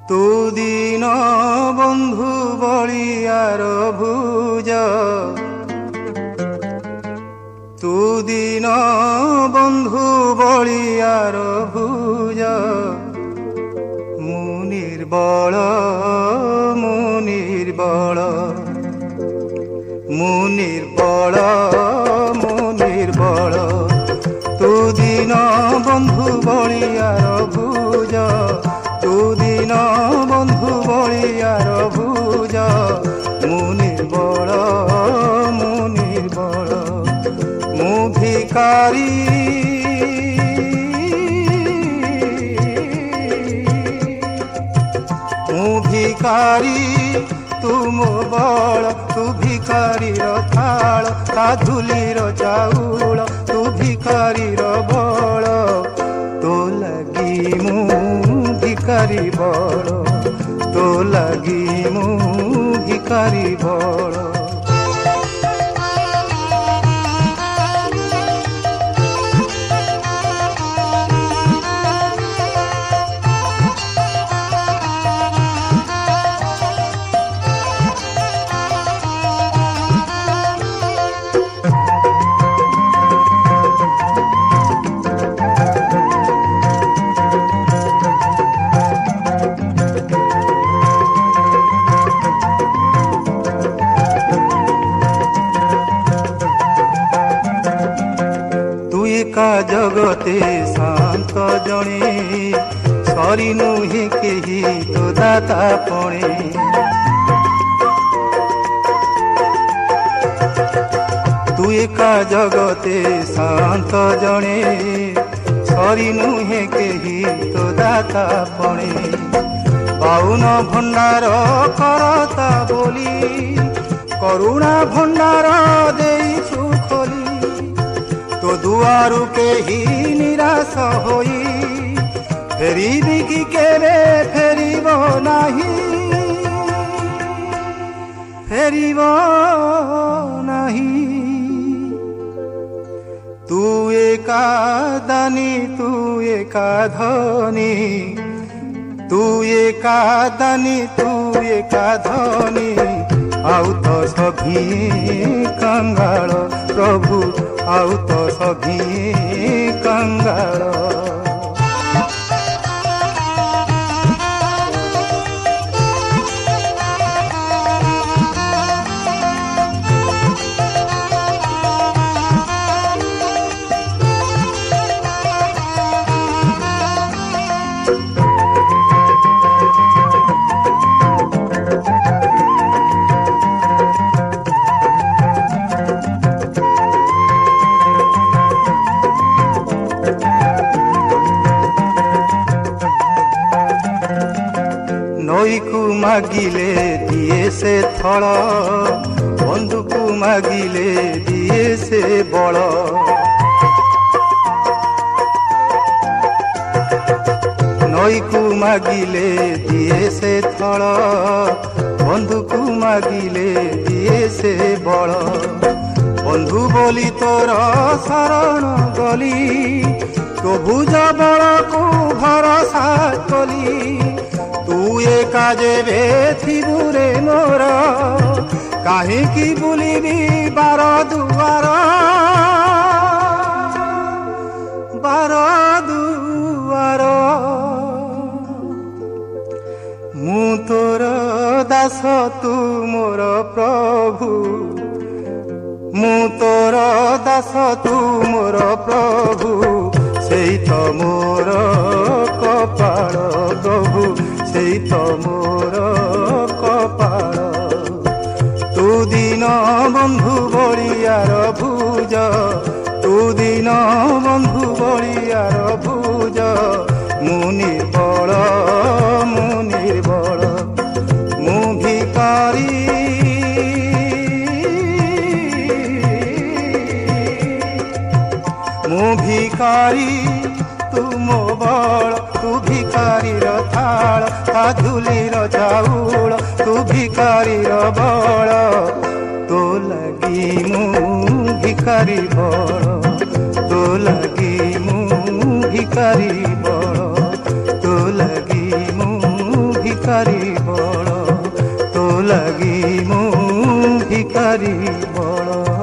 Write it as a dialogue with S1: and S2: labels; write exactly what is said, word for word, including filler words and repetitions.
S1: तू दीन बंधु बलियार भुज तू दीन बंधु बलियार भुज मु निर्बल मु निर्बल मु निर्बल मु निर्बल तू दीन बंधु बलियार भुज तू दीन बंधु बलियार भुज मु निर्बल मु निर्बल मु भिखारी मु भिखारी तू मो बल तू भिखारी थाल ता धूलीर चाउल तू भिखारी बल तो लगी मु भिखारी बल तो लगी मु भिखारी बल का जगते शांत जणे सरी नुहे केही तो दाता पणे तू एका जगते शांत जणे सरी नुहे केही तो दाता पणे पाउन भंडार करता बोली करुणा भंडार देइछु खोली तो दुआरु के ही निराश होई फेरिबी कि केबे फेरिब नाही फेरिब नाही तू एका दानी तू एका धनी तू एका दानी तू एका धनी आउ तो सभी कंगाल प्रभु आउ तो सभी कंगाल नई को मागिले दिए से थल बंधु को मागिले दिए से बल नई को मागिले दिए से थल बंधु को मागिले दिए से बल बंधु बोली तोर शरण गली तो भुज बल को भरोसा कली तू एका जेबे थिबुरे मोर काहींकि बुलिबी बार दुआर बार दुआर मु तोर दास तू मोर प्रभु मु तोर दास तू मोर प्रभु सेई तो मोर कपाळ प्रभु सेई तो मोर कपाळ तू दीन बंधु बलियार भुज तू दीन बंधु बलियार भुज मु निर्बल मु निर्बल मु भिखारी मु भिखारी तू मो बल तू भिखारी थाल ता धूलीर चाउल तू भिखारी बल तो लगी मु भिखारी बल तो लगी मु भिखारी बल तो लगी मु भिखारी ଭିକାରୀ ବଳ, ତୋ ଲାଗି ମୁଁ ଭିକାରୀ ବଳ।